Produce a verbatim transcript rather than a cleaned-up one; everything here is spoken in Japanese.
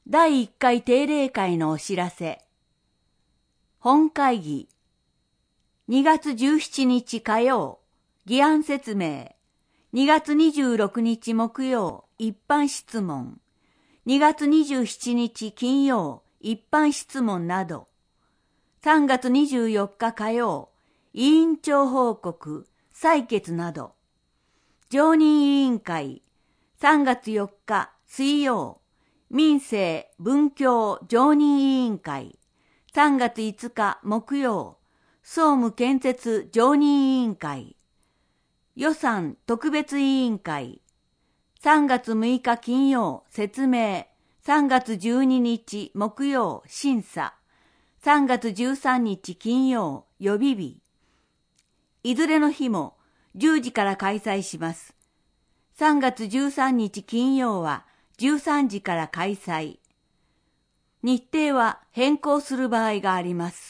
だいいっかい定例会のお知らせ。本会議。にがつじゅうしちにち火曜、議案説明。にがつにじゅうろくにち木曜、一般質問。にがつにじゅうしちにち金曜、一般質問など。さんがつにじゅうよっか火曜、委員長報告、採決など。常任委員会。さんがつよっか水曜、民政文教常任委員会。さんがついつか木曜、総務建設常任委員会。予算特別委員会。さんがつむいか金曜、説明。さんがつじゅうににち木曜、審査。さんがつじゅうさんにち金曜、予備日。いずれの日もじゅうじから開催します。さんがつじゅうさんにち金曜はじゅうさんじから開催。日程は変更する場合があります。